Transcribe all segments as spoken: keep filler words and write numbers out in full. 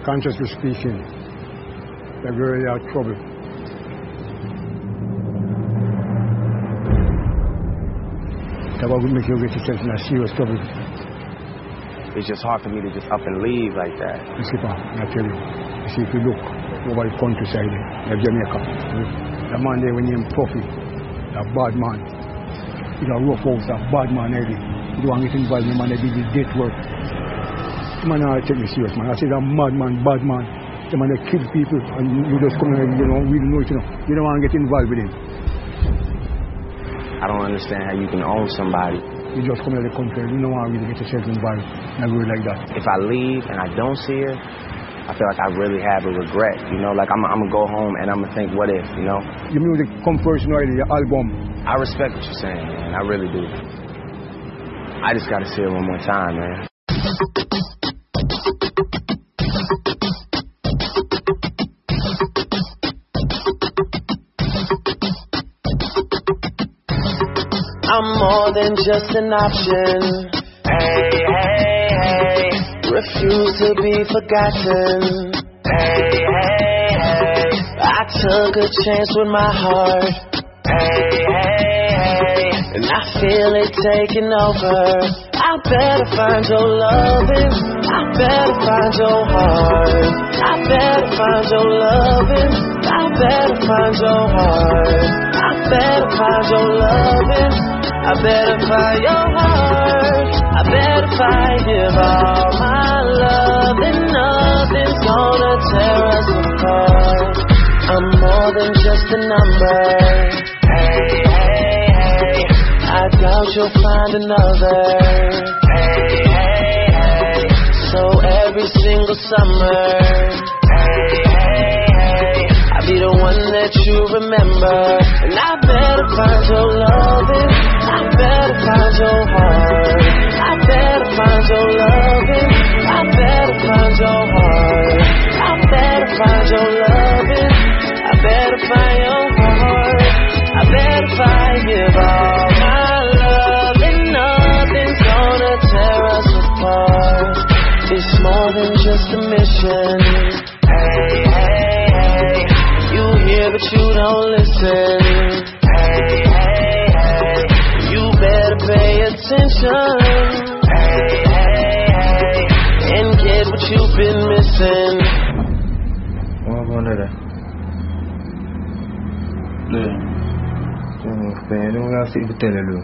consciously speaking, that girl you have trouble. That will make you get yourself in a serious trouble. It's just hard for me to just up and leave like that. You see, Pa, I tell you, you see, if you look over the countryside, in Jamaica, the man there, when he named Puffy, a bad man. He's a rough house, a bad man, really. You don't want to get involved in the man that did his death work. The man, I take me serious, man. I say, that mad man, bad man. The man that kills people, and you just come in and you don't really know it, you know. You don't want to get involved with him. I don't understand how you can own somebody. You just come to the country, you don't want to really get yourself involved in a world like that. If I leave and I don't see her, I feel like I really have a regret, you know? Like, I'm, I'm going to go home and I'm going to think, what if, you know? Your music come first, you know, your album. I respect what you're saying, man. I really do. I just got to see her one more time, man. I'm more than just an option. Hey, hey, hey. Refuse to be forgotten. Hey, hey, hey. I took a chance with my heart. Hey, hey, hey. And I feel it taking over. I better find your loving. I better find your heart. I better find your loving. I better find your heart. I better find your loving. I better find your heart. I better find give all my love, and nothing's gonna tear us apart. I'm more than just a number. Hey, hey, hey. I doubt you'll find another. Hey, hey, hey. So every single summer, hey, hey, hey. I'll be the one that you remember. And I better find your loving. I better find your heart. I better find your loving. I better find your heart. I better find your loving. I better find your heart. I better find give all my love, and nothing's gonna tear us apart. It's more than just a mission. Hey, hey, hey. You hear but you don't listen. Hey, hey, hey. You better pay attention. Hey, hey, hey. And get what you've been missing. What about that? Yeah. I don't have to tell you.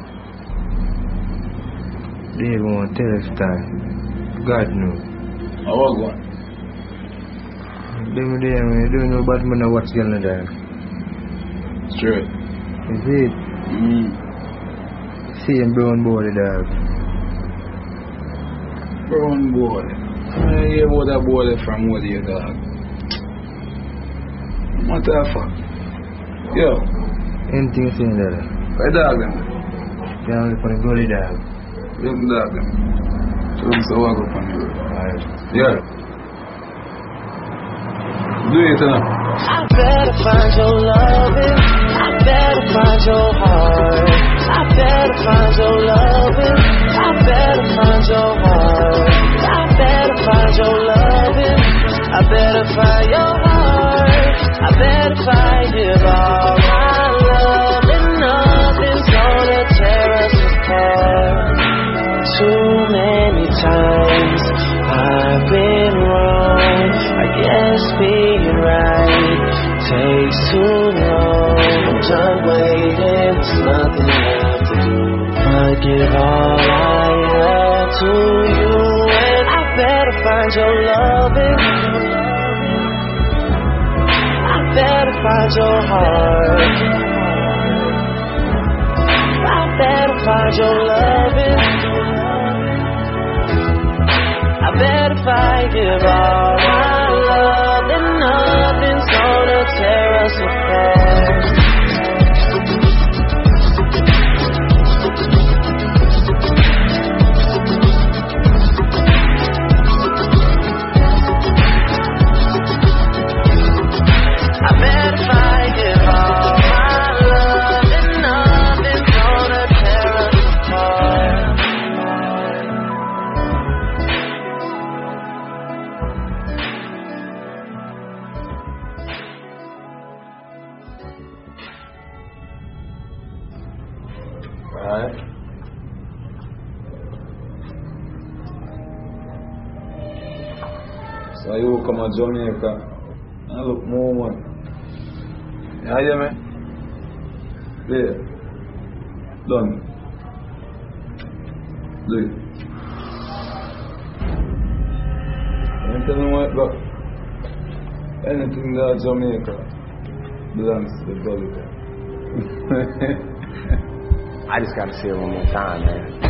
They won't tell us time. God knows. I was one. Them there, man, don't know about me what's going on there. Straight. Is it? Mm. Same brown boy, dog. Brown boy. I hear about that boy from what you dog. What the fuck? Yo. Anything saying that? Why dog them? Down for the gully dog. Them dog them. So I'm so walk up on you. Alright. Yeah. Do it now. I better find your loving. I better find your heart. I better find your loving. I better find your heart. I better find your loving. I better find your heart. I better find give all my love, and nothing's gonna tear us apart. Too many times I've been wrong. I guess being right takes too long. I'm done waiting, there's nothing left to do but give all I have to you. And I better find your loving. I better find your heart. I better find your loving. I better find give all my love, and nothing's gonna tear us apart. I better find give all my love, and nothing's gonna tear us apart. Alright. So you come to Jamaica and look more money. You hear me? There. Done. Do it. And tell me what got. Anything that Jamaica belongs to the Gully. I just gotta see it one more time, man.